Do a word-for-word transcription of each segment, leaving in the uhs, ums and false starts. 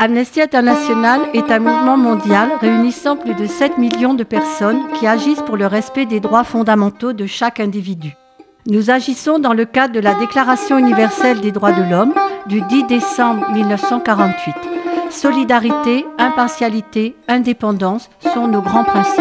Amnesty International est un mouvement mondial réunissant plus de sept millions de personnes qui agissent pour le respect des droits fondamentaux de chaque individu. Nous agissons dans le cadre de la Déclaration universelle des droits de l'homme du dix décembre mille neuf cent quarante-huit. Solidarité, impartialité, indépendance sont nos grands principes.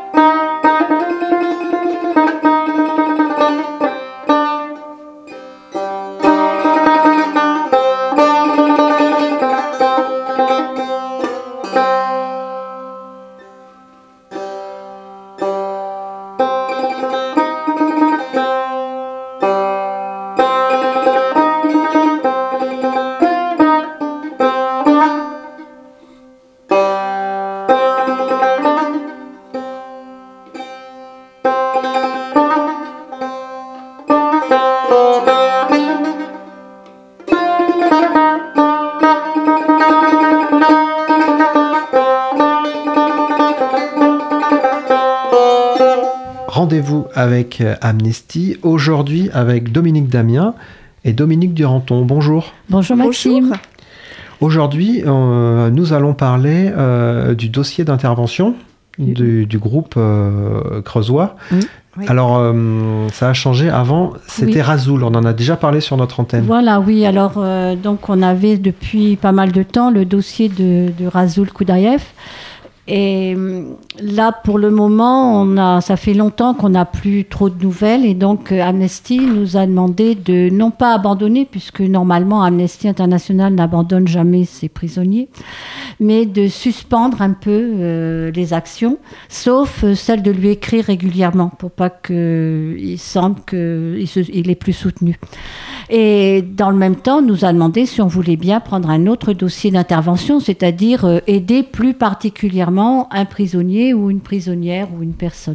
Rendez-vous avec Amnesty, aujourd'hui avec Dominique Damien et Dominique Duranton. Bonjour. Bonjour Maxime. Bonjour. Aujourd'hui, euh, nous allons parler euh, du dossier d'intervention oui. du, du groupe euh, creusois. Oui. Oui. Alors, euh, ça a changé. Avant, c'était oui. Rasoul. On en a déjà parlé sur notre antenne. Voilà, oui. Alors, euh, donc, on avait depuis pas mal de temps le dossier de, de Rasoul Koudaïev. Et là, pour le moment, on a, ça fait longtemps qu'on n'a plus trop de nouvelles. Et donc, Amnesty nous a demandé de non pas abandonner, puisque normalement, Amnesty International n'abandonne jamais ses prisonniers, mais de suspendre un peu euh, les actions, sauf celle de lui écrire régulièrement, pour pas qu'il semble qu'il il est plus soutenu. Et dans le même temps, nous a demandé si on voulait bien prendre un autre dossier d'intervention, c'est-à-dire euh, aider plus particulièrement un prisonnier ou une prisonnière ou une personne.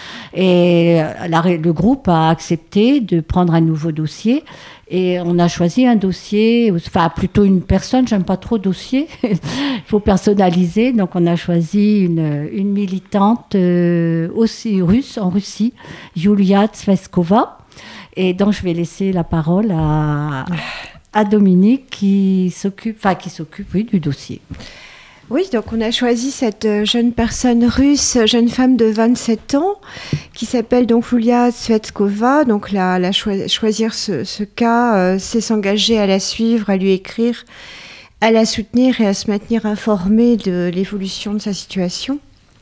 Et la, le groupe a accepté de prendre un nouveau dossier et on a choisi un dossier, enfin plutôt une personne, j'aime pas trop dossier, il faut personnaliser, donc on a choisi une, une militante euh, aussi russe, en Russie, Yulia Tsveskova. Et donc, je vais laisser la parole à, à Dominique qui s'occupe, enfin, qui s'occupe, oui, du dossier. Oui, donc on a choisi cette jeune personne russe, jeune femme de vingt-sept ans, qui s'appelle donc Yulia Tsveskova. Donc, la, la cho- choisir ce, ce cas, euh, c'est s'engager à la suivre, à lui écrire, à la soutenir et à se maintenir informée de l'évolution de sa situation.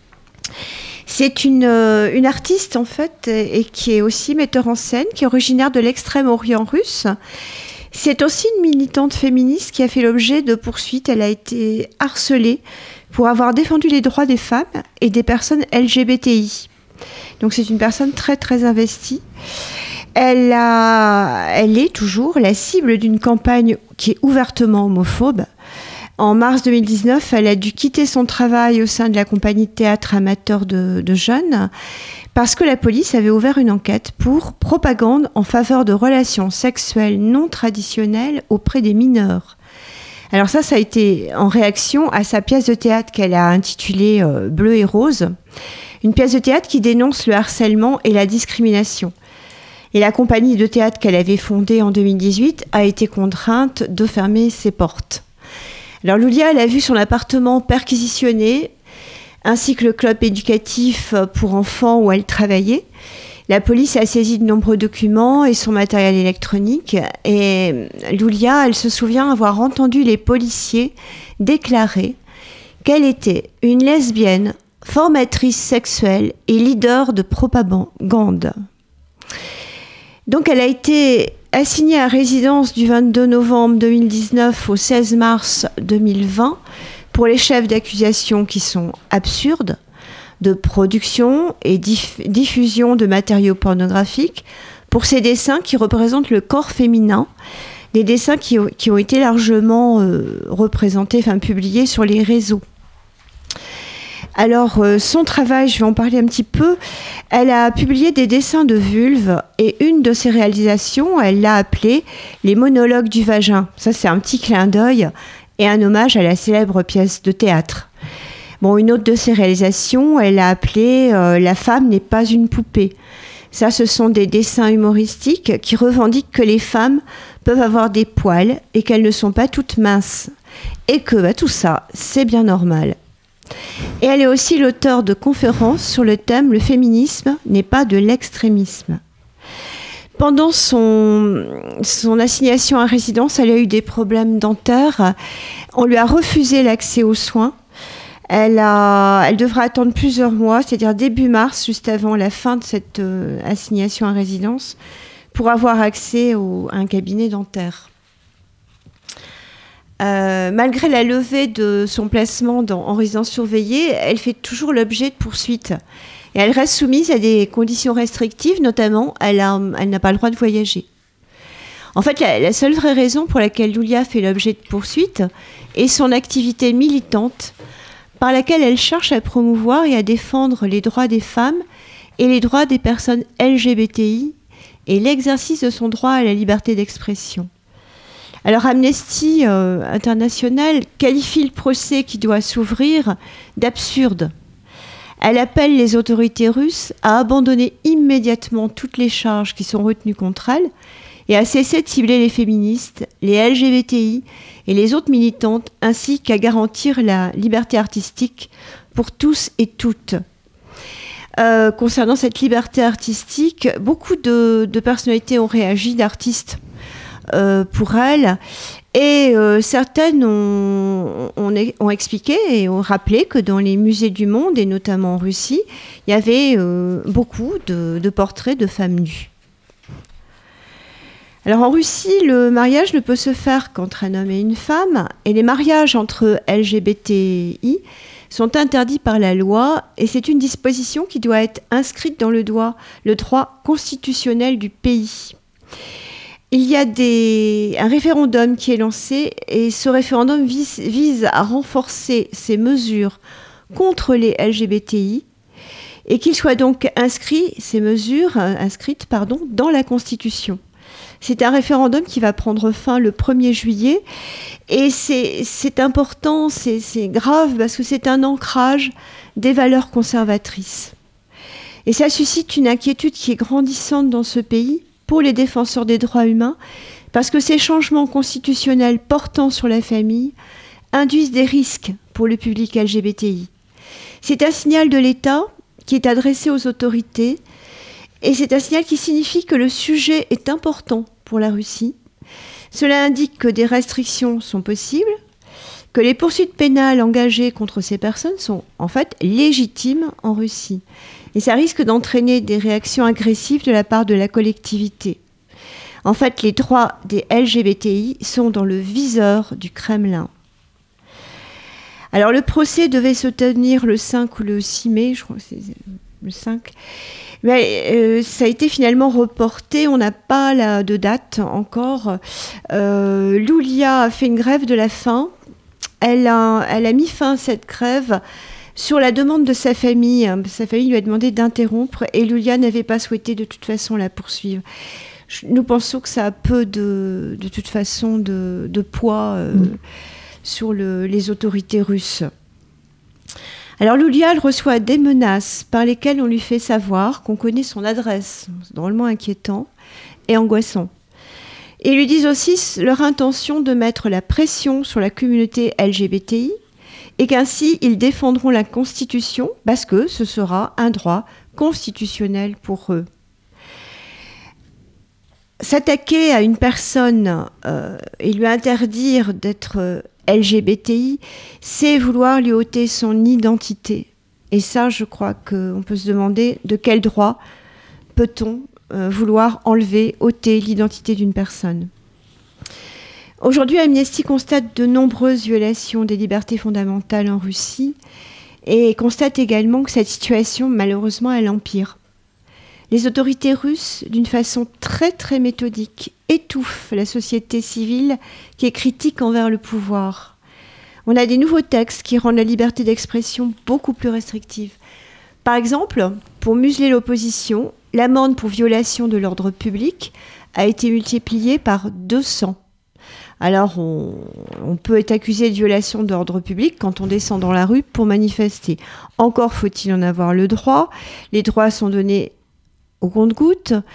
C'est une, euh, une artiste, en fait, et, et qui est aussi metteur en scène, qui est originaire de l'extrême-orient russe. C'est aussi une militante féministe qui a fait l'objet de poursuites. Elle a été harcelée pour avoir défendu les droits des femmes et des personnes L G B T I. Donc, c'est une personne très, très investie. Elle, a, elle est toujours la cible d'une campagne qui est ouvertement homophobe. En mars deux mille dix-neuf, elle a dû quitter son travail au sein de la compagnie de théâtre amateur de, de jeunes parce que la police avait ouvert une enquête pour propagande en faveur de relations sexuelles non traditionnelles auprès des mineurs. Alors ça, ça a été en réaction à sa pièce de théâtre qu'elle a intitulée euh, « Bleu et rose », une pièce de théâtre qui dénonce le harcèlement et la discrimination. Et la compagnie de théâtre qu'elle avait fondée en deux mille dix-huit a été contrainte de fermer ses portes. Alors Yulia, elle a vu son appartement perquisitionné, ainsi que le club éducatif pour enfants où elle travaillait. La police a saisi de nombreux documents et son matériel électronique. Et Yulia, elle se souvient avoir entendu les policiers déclarer qu'elle était une lesbienne, formatrice sexuelle et leader de propagande. Donc elle a été assignée à résidence du vingt-deux novembre deux mille dix-neuf au seize mars deux mille vingt pour les chefs d'accusation qui sont absurdes, de production et diff- diffusion de matériaux pornographiques, pour ces dessins qui représentent le corps féminin, des dessins qui, ont, qui ont été largement euh, représentés, enfin publiés sur les réseaux. Alors, euh, son travail, je vais en parler un petit peu. Elle a publié des dessins de vulve et une de ses réalisations, elle l'a appelée « Les monologues du vagin ». Ça, c'est un petit clin d'œil et un hommage à la célèbre pièce de théâtre. Bon, une autre de ses réalisations, elle a appelé euh, « La femme n'est pas une poupée ». Ça, ce sont des dessins humoristiques qui revendiquent que les femmes peuvent avoir des poils et qu'elles ne sont pas toutes minces. et que bah, tout ça, c'est bien normal. Et elle est aussi l'auteure de conférences sur le thème « Le féminisme n'est pas de l'extrémisme ». Pendant son, son assignation à résidence, elle a eu des problèmes dentaires. On lui a refusé l'accès aux soins. Elle, a, elle devra attendre plusieurs mois, c'est-à-dire début mars, juste avant la fin de cette euh, assignation à résidence, pour avoir accès au, à un cabinet dentaire. Euh, malgré la levée de son placement dans, en résidence surveillée, elle fait toujours l'objet de poursuites. Et elle reste soumise à des conditions restrictives, notamment, elle, a, elle n'a pas le droit de voyager. En fait, la, la seule vraie raison pour laquelle Loulia fait l'objet de poursuites est son activité militante, par laquelle elle cherche à promouvoir et à défendre les droits des femmes et les droits des personnes L G B T I et l'exercice de son droit à la liberté d'expression. Alors Amnesty euh, International qualifie le procès qui doit s'ouvrir d'absurde. Elle appelle les autorités russes à abandonner immédiatement toutes les charges qui sont retenues contre elle et à cesser de cibler les féministes, les L G B T I et les autres militantes, ainsi qu'à garantir la liberté artistique pour tous et toutes. Euh, concernant cette liberté artistique, beaucoup de, de personnalités ont réagi, d'artistes, euh, pour elle. Et euh, certaines ont, ont, ont expliqué et ont rappelé que dans les musées du monde, et notamment en Russie, il y avait euh, beaucoup de, de portraits de femmes nues. Alors en Russie, le mariage ne peut se faire qu'entre un homme et une femme, et les mariages entre L G B T I sont interdits par la loi, et c'est une disposition qui doit être inscrite dans le droit, le droit constitutionnel du pays. Il y a des, un référendum qui est lancé et ce référendum vise, vise à renforcer ces mesures contre les L G B T I et qu'il soit donc inscrit, ces mesures inscrites pardon, dans la Constitution. C'est un référendum qui va prendre fin le premier juillet et c'est, c'est important, c'est, c'est grave parce que c'est un ancrage des valeurs conservatrices. Et ça suscite une inquiétude qui est grandissante dans ce pays pour les défenseurs des droits humains, parce que ces changements constitutionnels portant sur la famille induisent des risques pour le public L G B T I. C'est un signal de l'État qui est adressé aux autorités, et c'est un signal qui signifie que le sujet est important pour la Russie. Cela indique que des restrictions sont possibles, que les poursuites pénales engagées contre ces personnes sont en fait légitimes en Russie. Et ça risque d'entraîner des réactions agressives de la part de la collectivité. En fait, les droits des L G B T I sont dans le viseur du Kremlin. Alors, le procès devait se tenir le cinq ou le six mai, je crois que c'est le cinq. Mais euh, ça a été finalement reporté, on n'a pas la, de date encore. Euh, Loulia a fait une grève de la faim. Elle a, elle a mis fin à cette grève sur la demande de sa famille. Sa famille lui a demandé d'interrompre et Loulia n'avait pas souhaité de toute façon la poursuivre. Nous pensons que ça a peu de, de toute façon de, de poids euh, mmh. sur le, les autorités russes. Alors Loulia elle reçoit des menaces par lesquelles on lui fait savoir qu'on connaît son adresse. C'est drôlement inquiétant et angoissant. Et ils lui disent aussi leur intention de mettre la pression sur la communauté L G B T I et qu'ainsi ils défendront la Constitution parce que ce sera un droit constitutionnel pour eux. S'attaquer à une personne euh, et lui interdire d'être euh, L G B T I, c'est vouloir lui ôter son identité. Et ça, je crois qu'on peut se demander de quel droit peut-on euh, vouloir enlever, ôter l'identité d'une personne. Aujourd'hui, Amnesty constate de nombreuses violations des libertés fondamentales en Russie et constate également que cette situation, malheureusement, elle empire. Les autorités russes, d'une façon très très méthodique, étouffent la société civile qui est critique envers le pouvoir. On a des nouveaux textes qui rendent la liberté d'expression beaucoup plus restrictive. Par exemple, pour museler l'opposition, l'amende pour violation de l'ordre public a été multipliée par deux cents. Alors, on, on peut être accusé de violation d'ordre public quand on descend dans la rue pour manifester. Encore faut-il en avoir le droit. Les droits sont donnés au compte-gouttes.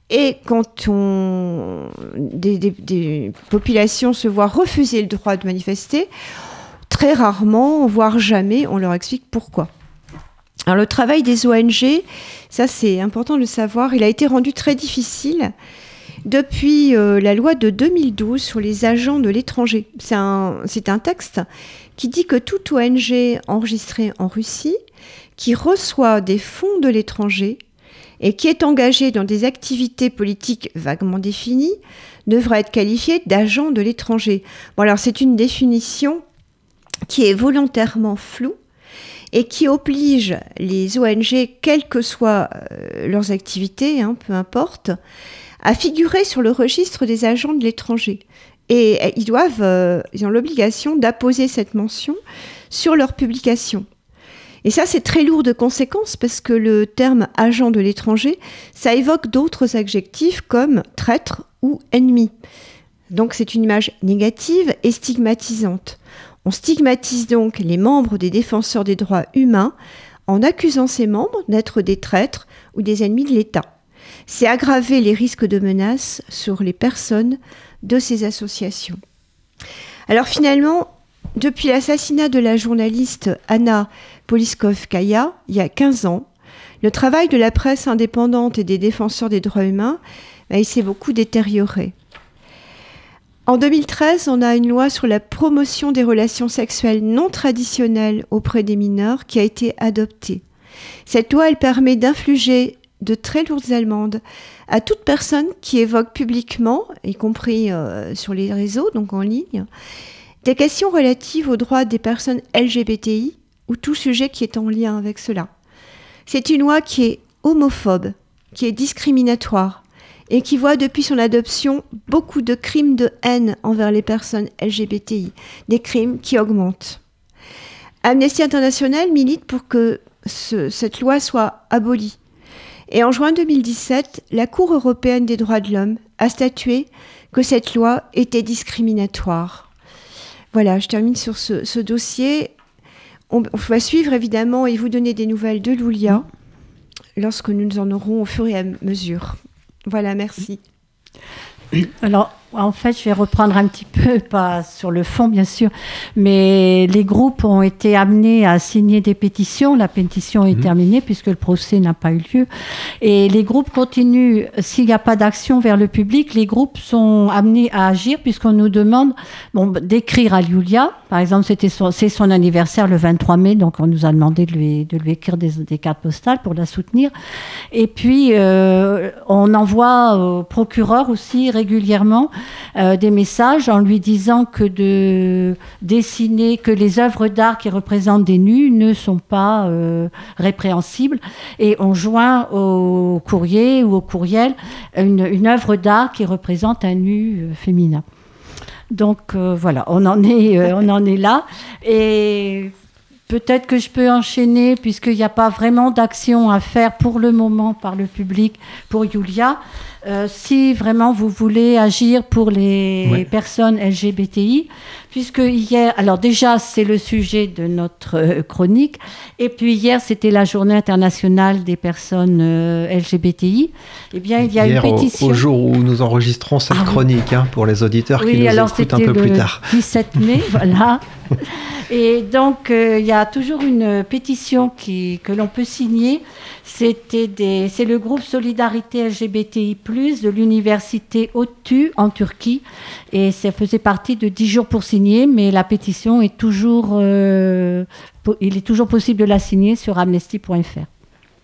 Et quand on, des, des, des populations se voient refuser le droit de manifester, très rarement, voire jamais, on leur explique pourquoi. Alors le travail des O N G, ça c'est important de le savoir, il a été rendu très difficile depuis euh, la loi de deux mille douze sur les agents de l'étranger. C'est un, c'est un texte qui dit que toute O N G enregistrée en Russie, qui reçoit des fonds de l'étranger et qui est engagée dans des activités politiques vaguement définies, devra être qualifiée d'agent de l'étranger. Bon alors c'est une définition qui est volontairement floue et qui oblige les O N G, quelles que soient euh, leurs activités, hein, peu importe, à figurer sur le registre des agents de l'étranger. Et euh, ils doivent, euh, ils ont l'obligation d'apposer cette mention sur leur publication. Et ça, c'est très lourd de conséquences parce que le terme agent de l'étranger, ça évoque d'autres adjectifs comme traître ou ennemi. Donc c'est une image négative et stigmatisante. On stigmatise donc les membres des défenseurs des droits humains en accusant ces membres d'être des traîtres ou des ennemis de l'État. C'est aggraver les risques de menaces sur les personnes de ces associations. Alors finalement, depuis l'assassinat de la journaliste Anna Politkovskaya, il y a quinze ans, le travail de la presse indépendante et des défenseurs des droits humains, il s'est beaucoup détérioré. En deux mille treize, on a une loi sur la promotion des relations sexuelles non traditionnelles auprès des mineurs qui a été adoptée. Cette loi, elle permet d'infliger de très lourdes amendes à toute personne qui évoque publiquement, y compris euh, sur les réseaux, donc en ligne, des questions relatives aux droits des personnes L G B T I ou tout sujet qui est en lien avec cela. C'est une loi qui est homophobe, qui est discriminatoire, et qui voit depuis son adoption beaucoup de crimes de haine envers les personnes L G B T I, des crimes qui augmentent. Amnesty International milite pour que ce, cette loi soit abolie. Et en juin deux mille dix-sept, la Cour européenne des droits de l'homme a statué que cette loi était discriminatoire. Voilà, je termine sur ce, ce dossier. On, on va suivre évidemment et vous donner des nouvelles de Loulia lorsque nous en aurons au fur et à mesure. Voilà, merci. Alors, en fait, je vais reprendre un petit peu, pas sur le fond, bien sûr, mais les groupes ont été amenés à signer des pétitions. La pétition est mmh. terminée puisque le procès n'a pas eu lieu. Et les groupes continuent. S'il n'y a pas d'action vers le public, les groupes sont amenés à agir puisqu'on nous demande bon, d'écrire à Loulia. Par exemple, c'était son, c'est son anniversaire le vingt-trois mai, donc on nous a demandé de lui, de lui écrire des, des cartes postales pour la soutenir. Et puis, euh, on envoie au procureur aussi régulièrement Euh, des messages en lui disant que de dessiner, que les œuvres d'art qui représentent des nus ne sont pas euh, répréhensibles. Et on joint au courrier ou au courriel une, une œuvre d'art qui représente un nu euh, féminin. Donc euh, voilà, on en est, euh, on en est là. Et peut-être que je peux enchaîner, puisqu'il n'y a pas vraiment d'action à faire pour le moment par le public pour Loulia. Euh, si vraiment vous voulez agir pour les ouais. personnes L G B T I, puisque hier, alors déjà c'est le sujet de notre euh, chronique, et puis hier c'était la journée internationale des personnes euh, L G B T I, eh bien il y a hier, une pétition. Au, au jour où nous enregistrons cette ah, chronique, hein, pour les auditeurs oui, qui nous alors écoutent un peu plus tard. dix-sept mai, voilà. Et donc euh, il y a toujours une pétition qui, que l'on peut signer. C'était des, c'est le groupe Solidarité L G B T I plus, de l'université ODTÜ en Turquie. Et ça faisait partie de dix jours pour signer, mais la pétition est toujours, euh, po- il est toujours possible de la signer sur amnesty point f r.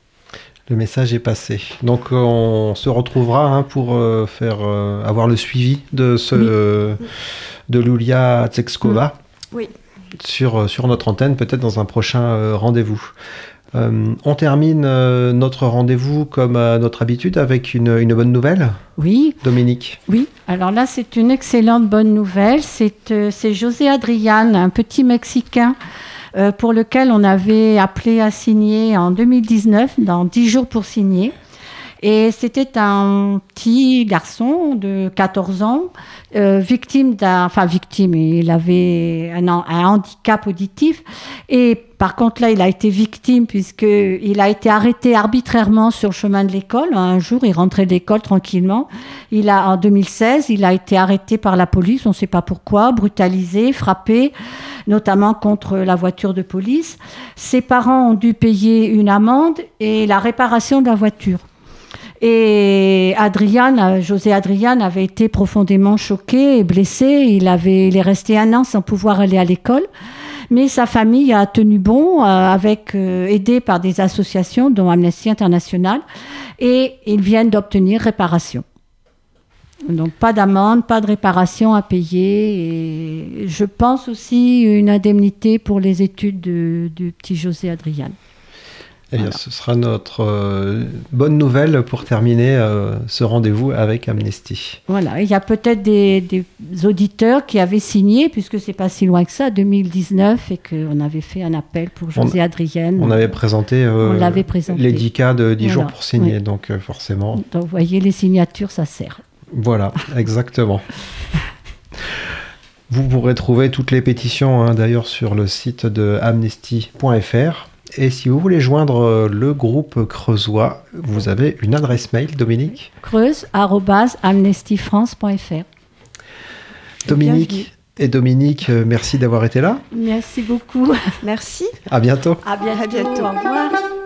Le message est passé. Donc on se retrouvera hein, pour euh, faire, euh, avoir le suivi de, ce, oui. euh, de Loulia Tsekskova oui. sur, sur notre antenne, peut-être dans un prochain euh, rendez-vous. Euh, on termine euh, notre rendez-vous comme à notre habitude avec une, une bonne nouvelle. Oui. Dominique. Oui, alors là c'est une excellente bonne nouvelle. C'est, euh, c'est José Adrian, un petit Mexicain euh, pour lequel on avait appelé à signer en deux mille dix-neuf, dans dix jours pour signer. Et c'était un petit garçon de quatorze ans, euh, victime d'un... Enfin, victime, il avait un, un handicap auditif. Et par contre, là, il a été victime puisqu'il a été arrêté arbitrairement sur le chemin de l'école. Un jour, il rentrait de l'école tranquillement. Il a, en deux mille seize, il a été arrêté par la police, on ne sait pas pourquoi, brutalisé, frappé, notamment contre la voiture de police. Ses parents ont dû payer une amende et la réparation de la voiture. Et Adrian, José Adrian avait été profondément choqué et blessé. Il, avait, il est resté un an sans pouvoir aller à l'école. Mais sa famille a tenu bon, euh, avec, euh, aidé par des associations, dont Amnesty International, et ils viennent d'obtenir réparation. Donc pas d'amende, pas de réparation à payer, et je pense aussi une indemnité pour les études de, du petit José Adrian. Eh bien, voilà. Ce sera notre euh, bonne nouvelle pour terminer euh, ce rendez-vous avec Amnesty. Voilà, il y a peut-être des, des auditeurs qui avaient signé, puisque c'est pas si loin que ça, deux mille dix-neuf, et qu'on avait fait un appel pour José on, Adrian. On avait présenté, euh, on l'avait présenté. les dix cas de dix voilà. jours pour signer, oui. donc euh, forcément. Donc vous voyez, les signatures, ça sert. Voilà, exactement. Vous pourrez trouver toutes les pétitions, hein, d'ailleurs, sur le site de amnesty point f r. Et si vous voulez joindre le groupe creusois, vous avez une adresse mail, Dominique ? creuse arobase amnesty france point f r. Dominique et Dominique, merci d'avoir été là. Merci beaucoup. Merci. À bientôt. À bientôt. À bientôt. Au revoir.